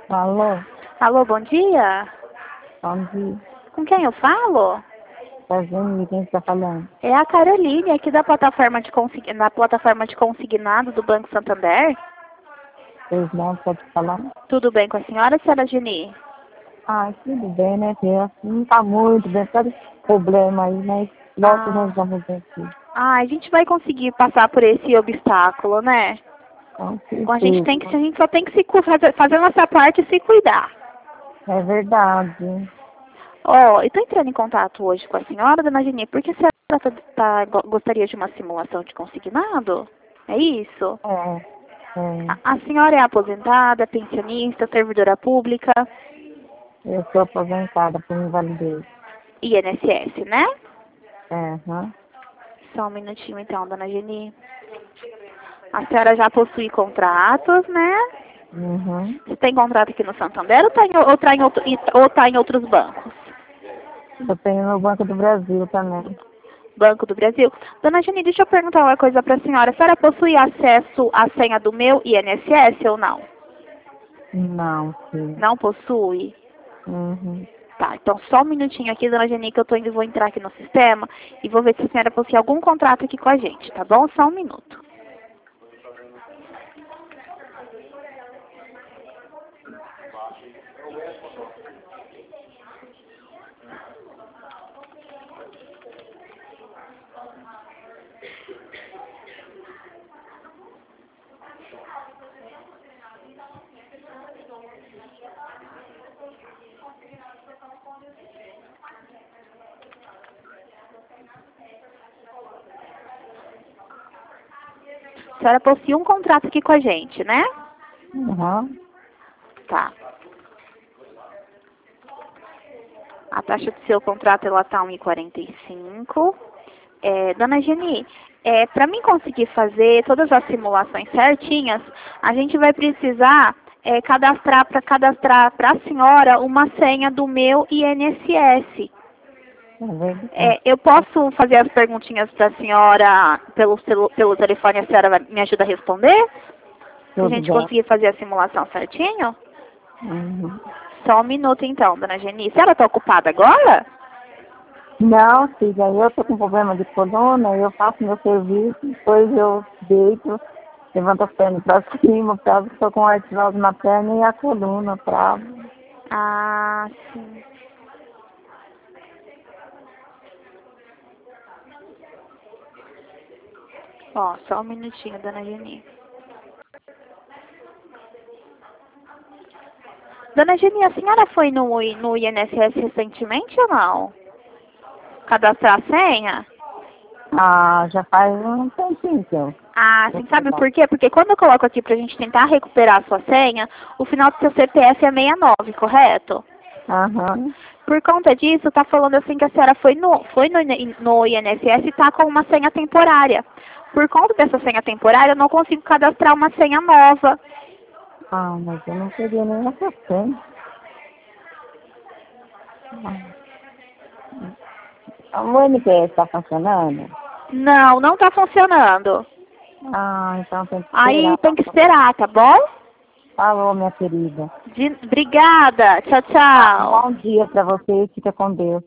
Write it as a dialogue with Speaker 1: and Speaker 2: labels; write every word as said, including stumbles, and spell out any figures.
Speaker 1: Alô,
Speaker 2: Alô, bom dia?
Speaker 1: bom dia.
Speaker 2: Com quem eu falo?
Speaker 1: Fazendo quem está falando?
Speaker 2: É a Caroline, aqui da plataforma de, consig... na plataforma de consignado do Banco Santander.
Speaker 1: Pois não, pode falar?
Speaker 2: Tudo bem com a senhora, senhora Geni?
Speaker 1: Ah, tudo bem, né, filha? Não está muito bem, tá problema aí, mas logo nós
Speaker 2: Ah,
Speaker 1: vamos ver aqui.
Speaker 2: ah, a gente vai conseguir passar por esse obstáculo, né?
Speaker 1: Com
Speaker 2: Bom, a gente tem que, a
Speaker 1: certeza.
Speaker 2: gente só tem que se cu- fazer, fazer a nossa parte e se cuidar.
Speaker 1: É verdade.
Speaker 2: Ó, eu tô entrando em contato hoje com a senhora, dona Geni, porque a senhora tá, tá- go- gostaria de uma simulação de consignado? É isso?
Speaker 1: É,
Speaker 2: A,
Speaker 1: é.
Speaker 2: a senhora é aposentada, pensionista, servidora pública,
Speaker 1: Eu sou aposentada por invalidez.
Speaker 2: I N S S, né?
Speaker 1: É, hã?
Speaker 2: Só um minutinho então, dona Geni. A senhora já possui contratos, né?
Speaker 1: Uhum.
Speaker 2: Você tem contrato aqui no Santander ou tá em, ou tá em, outro, ou tá em outros bancos?
Speaker 1: Eu tenho no Banco do Brasil também.
Speaker 2: Banco do Brasil. Dona Geni, deixa eu perguntar uma coisa para a senhora. A senhora possui acesso à senha do meu I N S S ou não?
Speaker 1: Não, filha.
Speaker 2: Não possui?
Speaker 1: Uhum.
Speaker 2: Tá, então só um minutinho aqui, dona Geni, que eu tô indo, vou entrar aqui no sistema e vou ver se a senhora possui algum contrato aqui com a gente, tá bom? Só um minuto. A senhora possui um contrato aqui com a gente, né?
Speaker 1: Uhum.
Speaker 2: Tá. A taxa do seu contrato ela tá um e quarenta e cinco. É, dona Geni, é, para mim conseguir fazer todas as simulações certinhas, a gente vai precisar é, cadastrar para cadastrar para a senhora uma senha do meu I N S S.
Speaker 1: É verdade.
Speaker 2: É, eu posso fazer as perguntinhas para a senhora pelo, celu- pelo telefone, a senhora vai- me ajuda a responder? Se a
Speaker 1: Tudo
Speaker 2: gente
Speaker 1: bem.
Speaker 2: conseguir fazer a simulação certinho?
Speaker 1: Uhum.
Speaker 2: Só um minuto então, dona Geni. A senhora está ocupada agora?
Speaker 1: Não, filha, eu tô com problema de coluna, eu faço meu serviço, depois eu deito, levanto a perna pra cima, por causa que estou com artrose na perna e a coluna trava.
Speaker 2: Ah, sim. Ó, só um minutinho, dona Geni. Dona Geni, a senhora foi no, I- no I N S S recentemente ou não? Cadastrar a senha?
Speaker 1: Ah, já faz um tempinho que eu
Speaker 2: Ah,
Speaker 1: tô
Speaker 2: sim, sabe
Speaker 1: lá.
Speaker 2: por quê? Porque quando eu coloco aqui pra gente tentar recuperar a sua senha, o final do seu C P F é sessenta e nove, correto?
Speaker 1: Aham.
Speaker 2: Por conta disso, tá falando assim que a senhora foi no, foi no, no I N S S e tá com uma senha temporária. Por conta dessa senha temporária, eu não consigo cadastrar uma senha nova.
Speaker 1: Ah, mas eu não queria nem essa senha. A O N P S está funcionando?
Speaker 2: Não, não tá funcionando.
Speaker 1: Ah, então tem que
Speaker 2: Aí
Speaker 1: esperar.
Speaker 2: tem que esperar, tá bom?
Speaker 1: Falou, minha querida.
Speaker 2: De- Obrigada. Tchau,
Speaker 1: Ah,
Speaker 2: tchau.
Speaker 1: bom dia para você e fica com Deus.